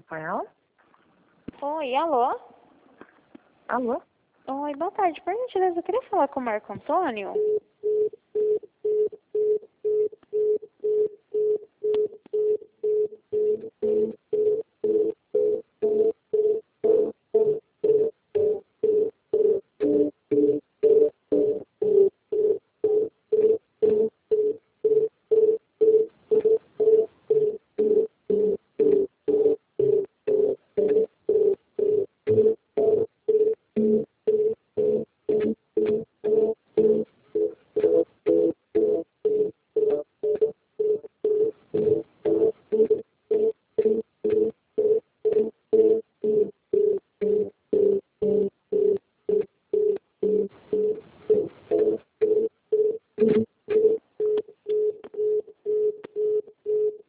Com ela? Oi, alô? Alô? Oi, boa tarde. Por gentileza, eu queria falar com o Marco Antônio.